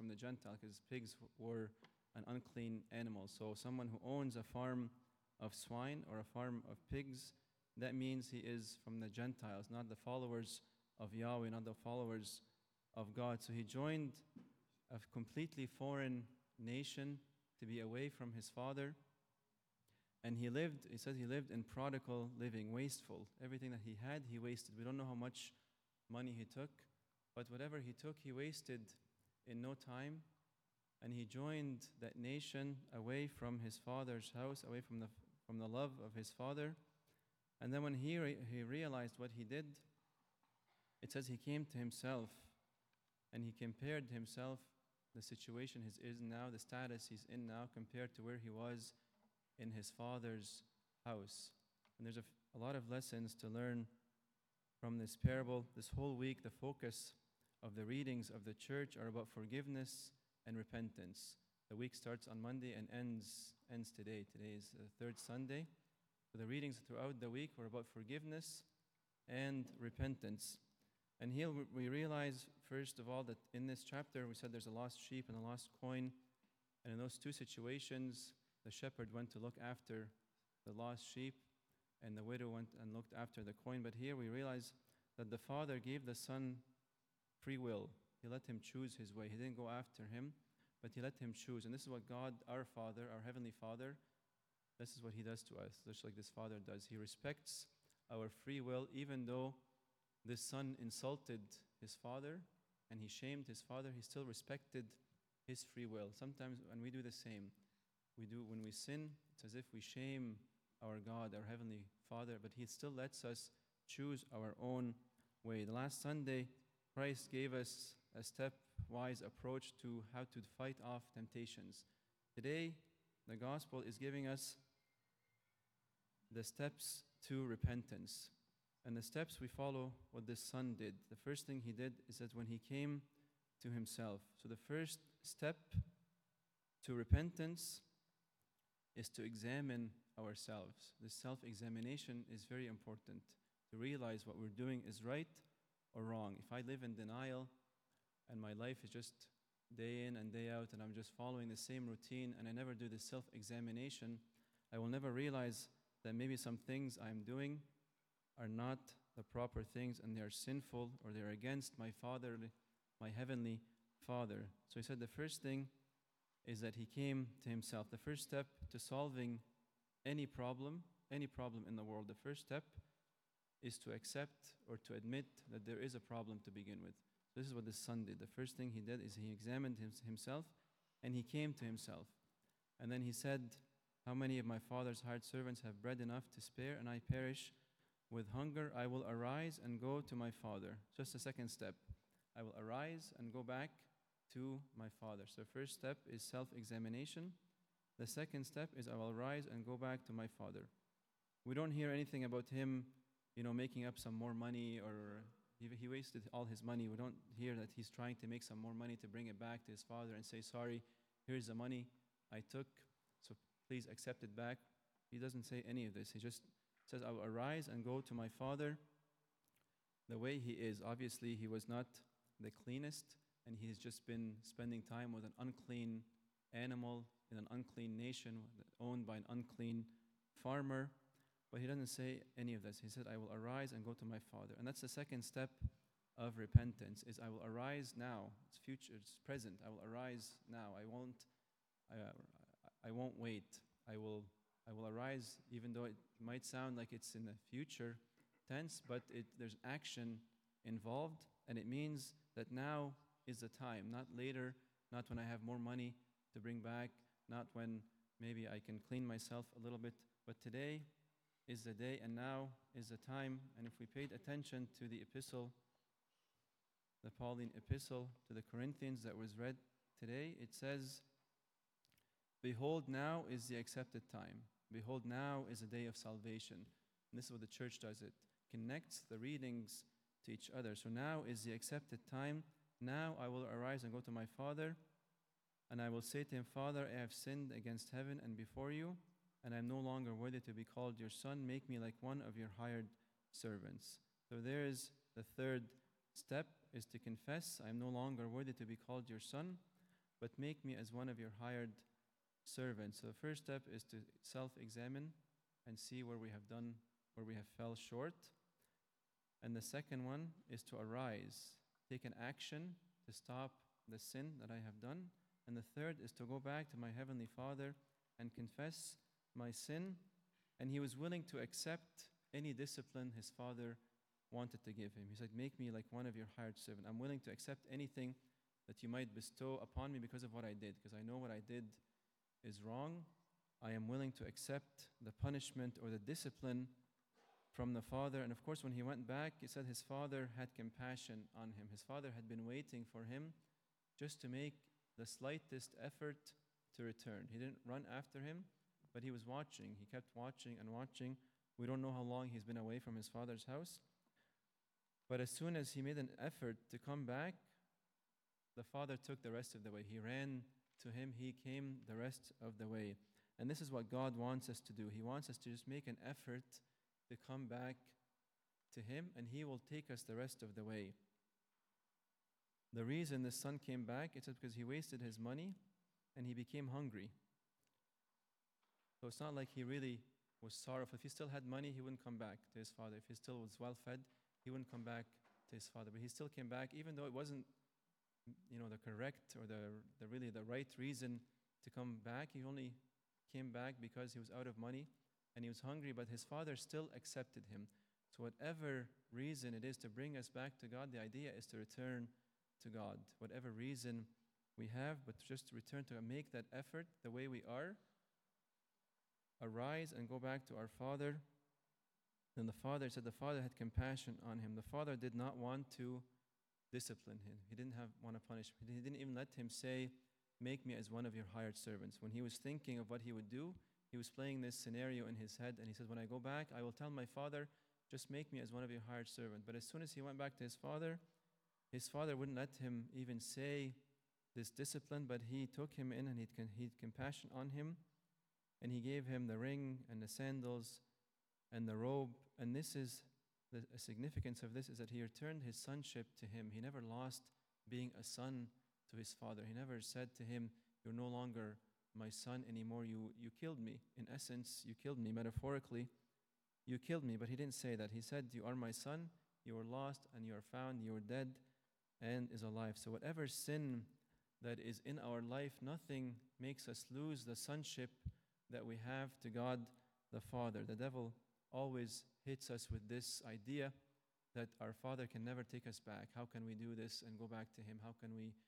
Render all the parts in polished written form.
from the Gentile, because pigs were an unclean animal. So someone who owns a farm of swine or a farm of pigs, that means he is from the Gentiles, not the followers of Yahweh, not the followers of God. So he joined a completely foreign nation to be away from his father. And he says he lived in prodigal living, wasteful. Everything that he had, he wasted. We don't know how much money he took, but whatever he took, he wasted in no time. And he joined that nation away from his father's house, away from the love of his father. And then when he realized what he did, it says he came to himself and he compared himself, the situation he is now, the status he's in now, compared to where he was in his father's house. And there's a lot of lessons to learn from this parable. This whole week, the focus of the readings of the church are about forgiveness and repentance. The week starts on Monday and ends today. Today is the third Sunday. So the readings throughout the week were about forgiveness and repentance. And here we realize, first of all, that in this chapter we said there's a lost sheep and a lost coin. And in those two situations, the shepherd went to look after the lost sheep, and the widow went and looked after the coin. But here we realize that the father gave the son free will. He let him choose his way. He didn't go after him, but he let him choose. And this is what God, our Father, our Heavenly Father, this is what He does to us, just like this Father does. He respects our free will, even though this son insulted his father and he shamed his father, he still respected his free will. Sometimes when we do the same, when we sin, it's as if we shame our God, our Heavenly Father, but He still lets us choose our own way. The last Sunday, Christ gave us a stepwise approach to how to fight off temptations. Today, the Gospel is giving us the steps to repentance. And the steps we follow what this son did. The first thing he did is that when he came to himself. So the first step to repentance is to examine ourselves. This self-examination is very important, to realize what we're doing is right or wrong. If I live in denial and my life is just day in and day out and I'm just following the same routine and I never do this self-examination, I will never realize that maybe some things I'm doing are not the proper things and they are sinful or they're against my Father, my Heavenly Father. So he said the first thing is that he came to himself. The first step to solving any problem in the world, the first step is to accept or to admit that there is a problem to begin with. So this is what the son did. The first thing he did is he examined himself and he came to himself. And then he said, how many of my father's hired servants have bread enough to spare and I perish with hunger? I will arise and go to my father. Just the second step. I will arise and go back to my father. So the first step is self-examination. The second step is I will arise and go back to my father. We don't hear anything about him, making up some more money or he wasted all his money. We don't hear that he's trying to make some more money to bring it back to his father and say, sorry, here's the money I took, so please accept it back. He doesn't say any of this. He just says, I will arise and go to my father the way he is. Obviously, he was not the cleanest, and he's just been spending time with an unclean animal in an unclean nation owned by an unclean farmer. But he doesn't say any of this. He said, I will arise and go to my father. And that's the second step of repentance, is I will arise now. It's future, it's present. I will arise now. I won't wait. I will arise, even though it might sound like it's in the future tense, but there's action involved, and it means that now is the time, not later, not when I have more money to bring back, not when maybe I can clean myself a little bit, but today is the day, and now is the time. And if we paid attention to the epistle, the Pauline epistle to the Corinthians that was read today, it says, behold, now is the accepted time. Behold, now is the day of salvation. And this is what the church does. It connects the readings to each other. So now is the accepted time. Now I will arise and go to my father, and I will say to him, Father, I have sinned against heaven and before you, and I am no longer worthy to be called your son. Make me like one of your hired servants. So there is the third step, is to confess, I am no longer worthy to be called your son. but make me as one of your hired servants. So the first step is to self-examine and see where we have done, where we have fell short. And the second one is to arise, take an action to stop the sin that I have done. And the third is to go back to my Heavenly Father and confess my sin. And he was willing to accept any discipline his father wanted to give him. He said, make me like one of your hired servants. I'm willing to accept anything that you might bestow upon me because of what I did, because I know what I did is wrong. I am willing to accept the punishment or the discipline from the father. And of course, when he went back, he said his father had compassion on him. His father had been waiting for him just to make the slightest effort to return. He didn't run after him, but he was watching. He kept watching and watching. We don't know how long he's been away from his father's house. But as soon as he made an effort to come back, the father took the rest of the way. He ran to him. He came the rest of the way. And this is what God wants us to do. He wants us to just make an effort to come back to him, and he will take us the rest of the way. The reason the son came back, it's because he wasted his money and he became hungry. So it's not like he really was sorrowful. If he still had money, he wouldn't come back to his father. If he still was well-fed, he wouldn't come back to his father. But he still came back, even though it wasn't, the correct or the really the right reason to come back. He only came back because he was out of money and he was hungry, but his father still accepted him. So whatever reason it is to bring us back to God, the idea is to return to God. Whatever reason we have, but just to return to God, make that effort the way we are, arise and go back to our father. Then the father said the father had compassion on him. The father did not want to discipline him. He didn't want to punish him. He didn't even let him say, make me as one of your hired servants. When he was thinking of what he would do, he was playing this scenario in his head, and he said, when I go back, I will tell my father, just make me as one of your hired servants. But as soon as he went back to his father wouldn't let him even say this discipline, but he took him in and he had compassion on him, and he gave him the ring and the sandals and the robe. And this is the significance of this, is that he returned his sonship to him. He never lost being a son to his father. He never said to him, you're no longer my son anymore. You killed me. In essence, you killed me. Metaphorically, you killed me. But he didn't say that. He said, you are my son. You were lost and you are found. You are dead and is alive. So whatever sin that is in our life, nothing makes us lose the sonship that we have to God the Father. The devil always hits us with this idea that our Father can never take us back. How can we do this and go back to him? How can we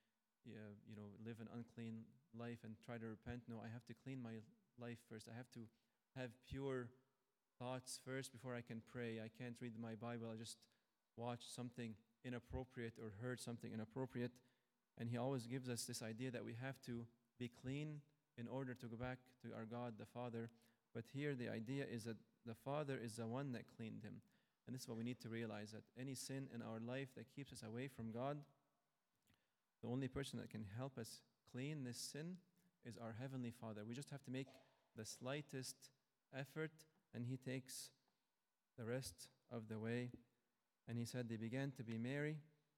live an unclean life and try to repent? No, I have to clean my life first. I have to have pure thoughts first before I can pray. I can't read my Bible. I just watch something inappropriate or heard something inappropriate. And he always gives us this idea that we have to be clean in order to go back to our God, the Father. But here the idea is that the Father is the one that cleaned him. And this is what we need to realize, that any sin in our life that keeps us away from God, the only person that can help us clean this sin is our Heavenly Father. We just have to make the slightest effort, and he takes the rest of the way. And he said they began to be merry,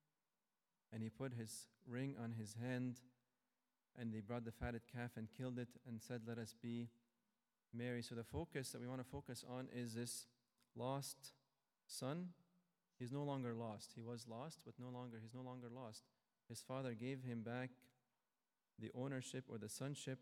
and he put his ring on his hand, and they brought the fatted calf and killed it and said, let us be merry. So the focus that we want to focus on is this lost son. He's no longer lost. He was lost, but he's no longer lost. His father gave him back the ownership or the sonship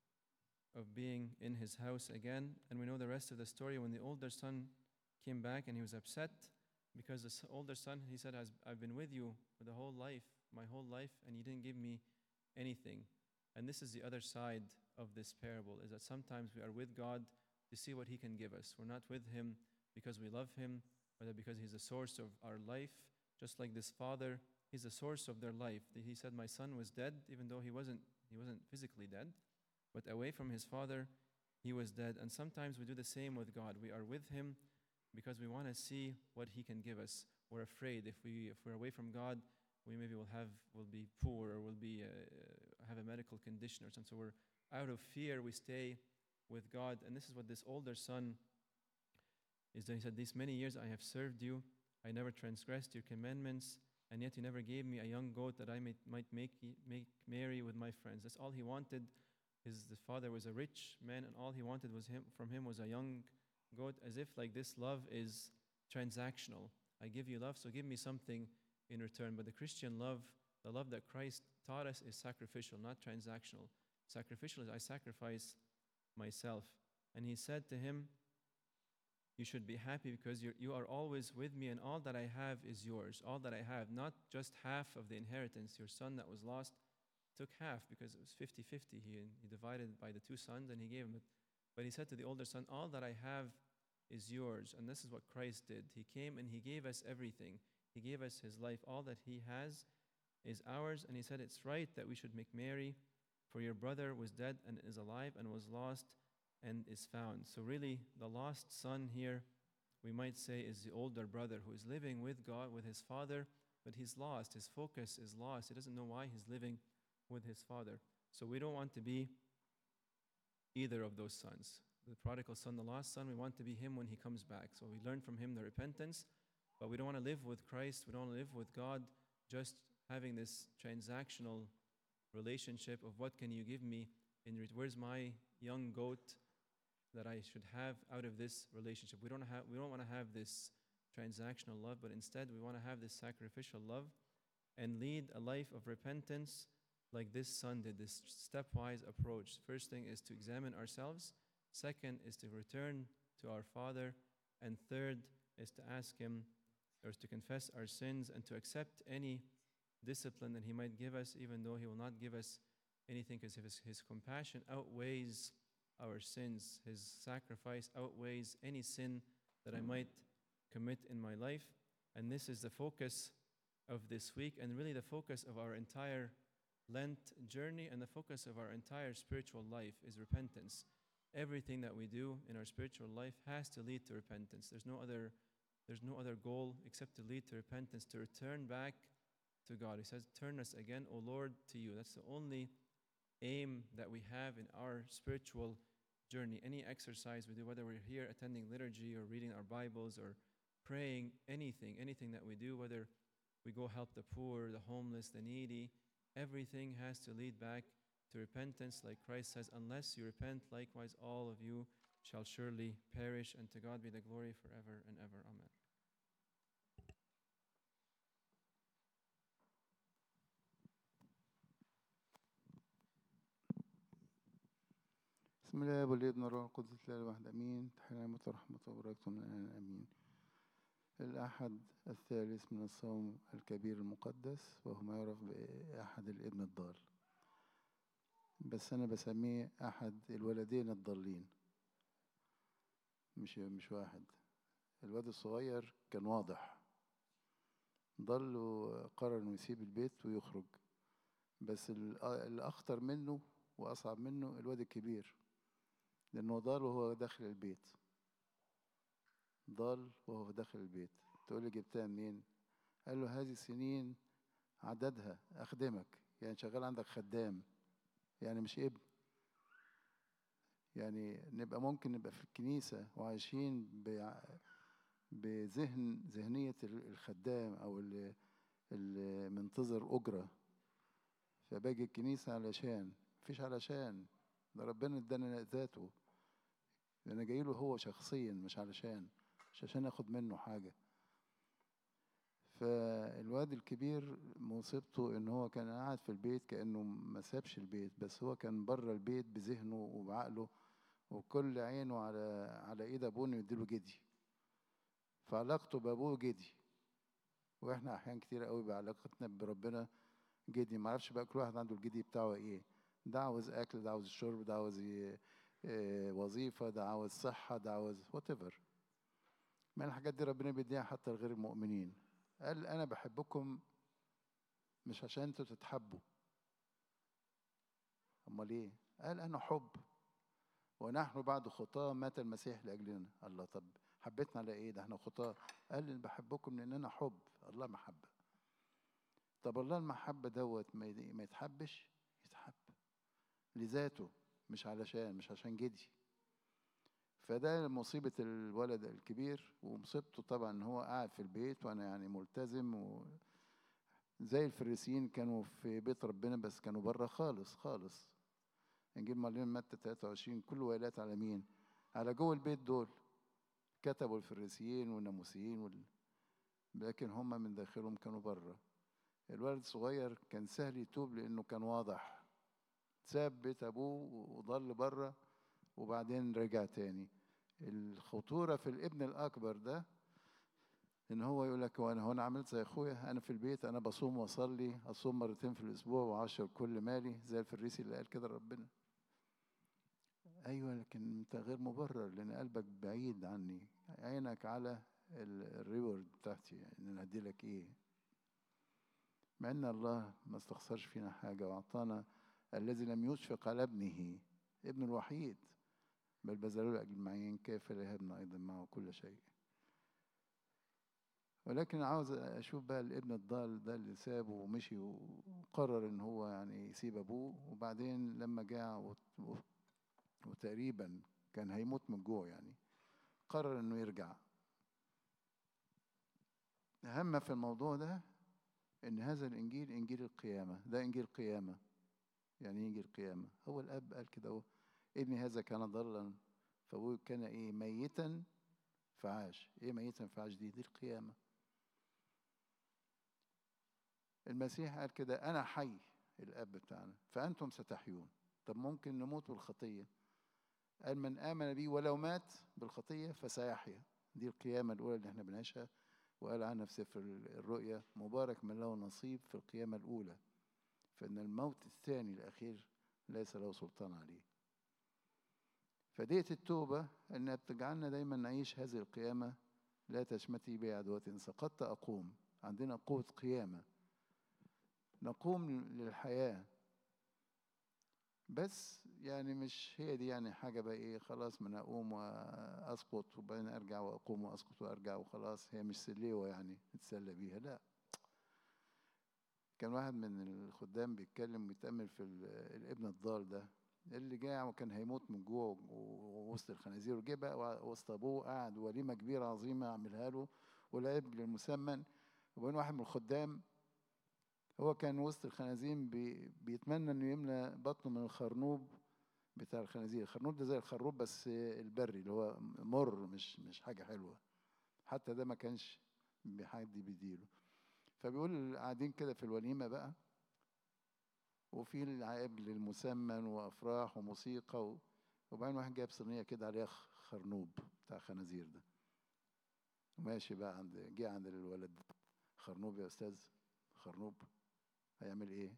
of being in his house again. And we know the rest of the story. When the older son came back and he was upset because the older son, he said, I've been with you for my whole life, and you didn't give me anything. And this is the other side of this parable, is that sometimes we are with God to see what he can give us. We're not with him because we love him, or because he's the source of our life. Just like this father, he's the source of their life. He said, my son was dead, even though he wasn't physically dead, but away from his father, he was dead. And sometimes we do the same with God. We are with him because we want to see what he can give us. We're afraid if we're away from God, we maybe will be poor, or will be have a medical condition or something. So we're out of fear, we stay with God. And this is what this older son is doing. He said, these many years I have served you. I never transgressed your commandments. and yet you never gave me a young goat that I might make merry with my friends. That's all he wanted. The father was a rich man, and all he wanted from him was a young goat, as if like this love is transactional. I give you love, so give me something in return. But the Christian love, the love that Christ taught us, is sacrificial, not transactional. Sacrificial is I sacrifice myself. And he said to him, you should be happy because you are always with me, and all that I have is yours. All that I have, not just half of the inheritance. Your son that was lost took half because it was 50-50. He divided by the two sons and he gave him it. But he said to the older son, all that I have is yours. And this is what Christ did. He came and he gave us everything. He gave us his life. All that he has is ours. And he said, it's right that we should make merry, for your brother was dead and is alive, and was lost and is found. So really, the lost son here, we might say, is the older brother who is living with God, with his father, but he's lost. His focus is lost. He doesn't know why he's living with his father. So we don't want to be either of those sons. The prodigal son, the lost son, we want to be him when he comes back. So we learn from him the repentance, but we don't want to live with Christ. We don't want to live with God just having this transactional relationship of what can you give me where's my young goat that I should have out of this relationship. We don't want to have this transactional love, but instead we want to have this sacrificial love and lead a life of repentance like this son did, this stepwise approach. First thing is to examine ourselves. Second is to return to our Father. And third is to ask him, or to confess our sins and to accept any discipline that he might give us, even though he will not give us anything, because his compassion outweighs our sins. His sacrifice outweighs any sin that I might commit in my life. And this is the focus of this week, and really the focus of our entire Lent journey, and the focus of our entire spiritual life is repentance. Everything that we do in our spiritual life has to lead to repentance. There's no other goal except to lead to repentance, to return back to God. He says, turn us again, O Lord, to you. That's the only aim that we have in our spiritual journey. Any exercise we do, whether we're here attending liturgy or reading our Bibles or praying, anything that we do, whether we go help the poor, the homeless, the needy, everything has to lead back to repentance. Like Christ says, unless you repent, likewise all of you shall surely perish. And to God be the glory forever and ever. Amen. بسم الله والابن والروح القدس لا واحد امين. تحيا نعمة ورحمة وبركاته من الان امين. الاحد الثالث من الصوم الكبير المقدس، وهو ما يعرف باحد الابن الضال، بس انا بسميه احد الولدين الضالين. مش واحد. الواد الصغير كان واضح، ضل وقرر انه يسيب البيت ويخرج، بس الاخطر منه واصعب منه الواد الكبير، لأنه ضال وهو داخل البيت. ضال وهو داخل البيت. تقول لي جبتها منين؟ قال له هذه سنين عددها أخدمك، يعني شغال عندك خدام، يعني مش ابن. يعني ممكن نبقى في الكنيسة وعايشين ذهنية الخدام أو اللي منتظر أجرة، فباجي الكنيسة علشان مفيش علشان، ده ربنا ادانا ذاته، أنا جاي له هو شخصيا، مش عشان اخد منه حاجة. فالواد الكبير مصيبته ان هو كان قاعد في البيت كأنه ما سابش البيت، بس هو كان بره البيت بذهنه وبعقله، وكل عينه على ايد ابوه انه يديله جدي، فعلاقته بابوه جدي. واحنا احيان كتير قوي بعلاقتنا بربنا جدي، ما اعرفش بقى كل واحد عنده الجدي بتاعه ايه. ده عاوز اكل، ده عاوز الشرب، ده عاوز وظيفة، ده عاوز صحة، ده عاوز whatever. من الحاجات دي ربنا بيديها حتى لغير المؤمنين. قال أنا بحبكم مش عشان أنتوا تتحبوا. أمال إيه؟ قال أنا حب، ونحن بعد خطاة مات المسيح لأجلنا. الله، طب حبيتنا على إيه؟ ده إحنا خطاة. قال أنا بحبكم لأننا حب. الله محبة. طب الله المحبة دوت ما يتحبش؟ يتحب لذاته، مش عشان جدي. فده مصيبة الولد الكبير، ومصيبته طبعا ان هو قاعد في البيت، وانا يعني ملتزم زي الفريسيين كانوا في بيت ربنا بس كانوا بره خالص خالص. انجيل معلم متى 23 كل ويلات على مين؟ على جوه البيت دول، كتبوا الفريسيين والناموسيين لكن هم من داخلهم كانوا بره. الولد الصغير كان سهل يتوب لانه كان واضح، ساب بيت ابوه وضل بره وبعدين رجع تاني. الخطورة في الابن الأكبر ده إن هو يقول لك هو أنا عملت زي أخويا، أنا في البيت أنا بصوم وأصلي، أصوم مرتين في الأسبوع وأعشر كل مالي زي الفريسي اللي قال كده ربنا. أيوة لكن أنت غير مبرر لأن قلبك بعيد عني، عينك على الريورد بتاعتي، يعني أنا هدي لك إيه؟ مع إن الله ما استخسرش فينا حاجة وأعطانا الذي لم يشفق على ابنه، ابن الوحيد، بل بذلوا له أجل معين كيف لا يهبنا أيضا معه كل شيء. ولكن عاوز أشوف بقى الابن الضال ده اللي سابه ومشي وقرر إن هو يعني يسيب أبوه، وبعدين لما جاع وتقريبا كان هيموت من الجوع يعني قرر إنه يرجع. أهم في الموضوع ده إن هذا الإنجيل إنجيل القيامة، ده إنجيل قيامة. يعني إيه إنجيل القيامة؟ هو الأب قال كده هو ابني هذا كان ضالا فأبوه كان إيه؟ ميتا فعاش. إيه ميتا فعاش دي القيامة. المسيح قال كده أنا حي، الأب بتاعنا، فأنتم ستحيون. طب ممكن نموت بالخطية، قال من آمن بي ولو مات بالخطية فسيحيا. دي القيامة الأولى اللي احنا بنعيشها، وقال عنها في سفر الرؤيا مبارك من له نصيب في القيامة الأولى، فإن الموت الثاني الأخير ليس له سلطان عليه. فدية التوبة أنها بتجعلنا دايما نعيش هذه القيامة. لا تشمتي بي عدوتي إن سقطت أقوم. عندنا قوة قيامة، نقوم للحياة. بس يعني مش هي دي يعني حاجة بقى إيه خلاص من أقوم وأسقط وبعدين أرجع وأقوم وأسقط وأرجع وخلاص، هي مش سليوة يعني نتسلى بيها، لا. كان واحد من الخدام بيتكلم ويتأمل في الابن الضال ده اللي جاع وكان هيموت من جوع ووسط الخنازير، وجه بقى وسط أبوه قاعد وليمة كبيرة عظيمة عملها له والعجل المسمن. وبين واحد من الخدام هو كان وسط الخنازير بيتمنى انه يملى بطنه من الخرنوب بتاع الخنازير. الخرنوب ده زي الخروب بس البري اللي هو مر، مش حاجة حلوة، حتى ده ما كانش حد بيديله. فبيقول قاعدين كده في الوليمة بقى وفي العجل المسمن وأفراح وموسيقى وبعدين واحد جايب صينية كده عليها خرنوب بتاع خنازير ده وماشي بقى جه عند الولد. خرنوب يا أستاذ، خرنوب هيعمل ايه؟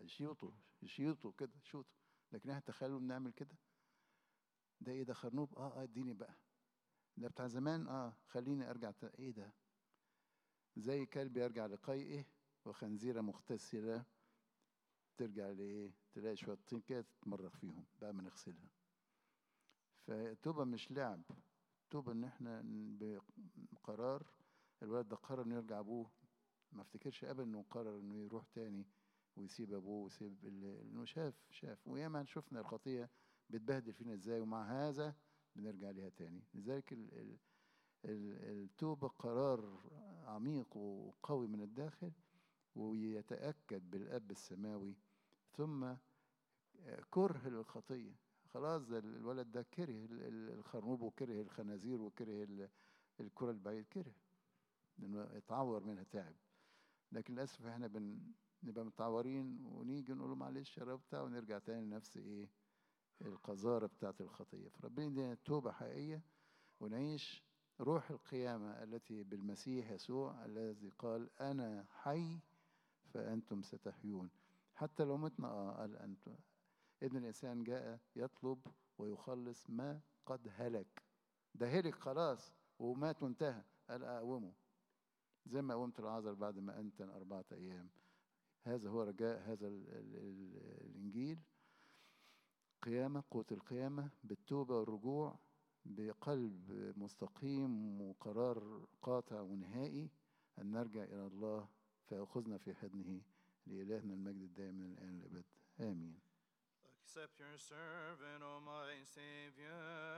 يشيطه كده شوطه. لكن احنا تخيلوا بنعمل كده. ده ايه ده خرنوب؟ اديني بقى. ده بتاع زمان، خليني ارجع ايه ده؟ زي كلب يرجع لقيئه وخنزيرة مغتسلة ترجع لايه؟ تلاقي شوية طين كده تتمرغ فيهم بقى ما نغسلها. فالتوبة مش لعب، التوبة ان احنا بقرار. الولد ده قرر انه يرجع ابوه، ما افتكرش ابدا انه قرر انه يروح تاني ويسيب ابوه ويسيب انه شاف وياما شفنا الخطيه بتبهدل فينا ازاي، ومع هذا بنرجع ليها تاني. لذلك التوبه قرار عميق وقوي من الداخل، ويتاكد بالاب السماوي، ثم كره للخطيه. خلاص ده الولد ده كره الخرنوب وكره الخنازير وكره الكره البعيد، كره لانه اتعور منها تعب. لكن للاسف احنا نبقى متعورين ونيجي نقول له معلش يا رب ونرجع تاني لنفس ايه القذاره بتاعت الخطيه. فربنا يدينا توبه حقيقيه ونعيش روح القيامه التي بالمسيح يسوع الذي قال انا حي فانتم ستحيون. حتى لو متنا قال انتم ابن الانسان جاء يطلب ويخلص ما قد هلك. ده هلك خلاص ومات وانتهى، قال اقومه زي ما قومت العازر بعد ما أنتن 4 أيام. هذا هو رجاء هذا الإنجيل، قيامة، قوة القيامة بالتوبة والرجوع بقلب مستقيم وقرار قاطع ونهائي أن نرجع إلى الله فيأخذنا في حضنه. لإلهنا المجد الدائم من الآن للأبد آمين. Accept your servant, O my Savior.